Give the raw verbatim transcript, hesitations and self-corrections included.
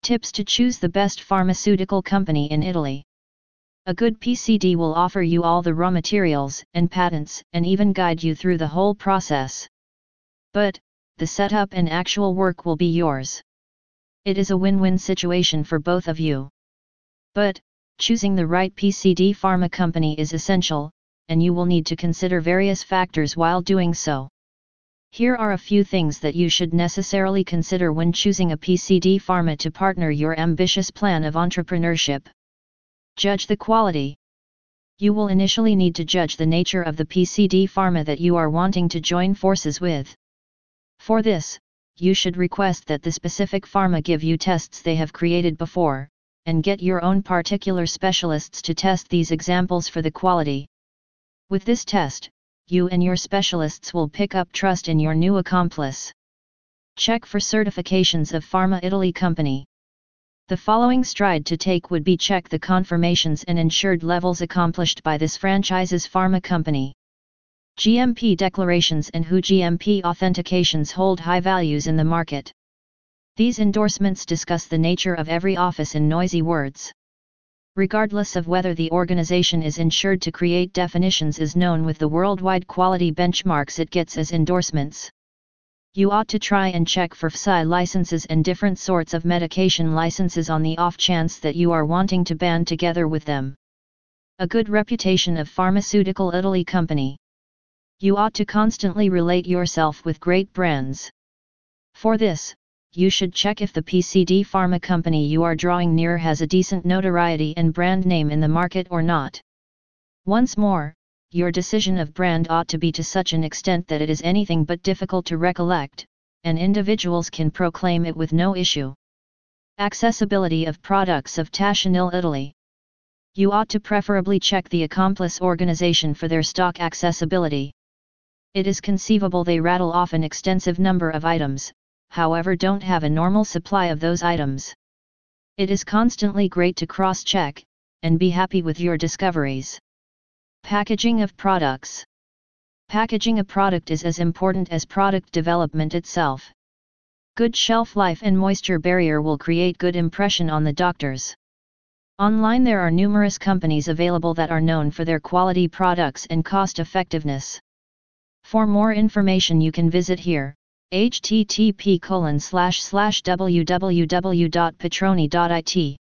Tips to choose the best pharmaceutical company in Italy. A good P C D will offer you all the raw materials and patents and even guide you through the whole process. But, the setup and actual work will be yours. It is a win-win situation for both of you. But, choosing the right P C D pharma company is essential, and you will need to consider various factors while doing so. Here are a few things that you should necessarily consider when choosing a P C D pharma to partner your ambitious plan of entrepreneurship. Judge the quality. You will initially need to judge the nature of the P C D pharma that you are wanting to join forces with. For this, you should request that the specific pharma give you tests they have created before, and get your own particular specialists to test these examples for the quality. With this test, you and your specialists will pick up trust in your new accomplice. Check for certifications of Pharma Italy company. The following stride to take would be check the confirmations and ensured levels accomplished by this franchise's pharma company. G M P declarations and W H O G M P authentications hold high values in the market. These endorsements discuss the nature of every office in noisy words. Regardless of whether the organization is insured to create definitions is known with the worldwide quality benchmarks it gets as endorsements. You ought to try and check for F S I licenses and different sorts of medication licenses on the off chance that you are wanting to band together with them. A good reputation of Pharmaceutical Italy company. You ought to constantly relate yourself with great brands. For this, you should check if the P C D pharma company you are drawing near has a decent notoriety and brand name in the market or not. Once more, your decision of brand ought to be to such an extent that it is anything but difficult to recollect, and individuals can proclaim it with no issue. Accessibility of products of Tascinil Italy. You ought to preferably check the accomplice organization for their stock accessibility. It is conceivable they rattle off an extensive number of items, however don't have a normal supply of those items. It is constantly great to cross-check, and be happy with your discoveries. Packaging of products. Packaging a product is as important as product development itself. Good shelf life and moisture barrier will create good impression on the doctors. Online there are numerous companies available that are known for their quality products and cost effectiveness. For more information you can visit here, h t t p colon slash slash w w w dot petroni dot i t.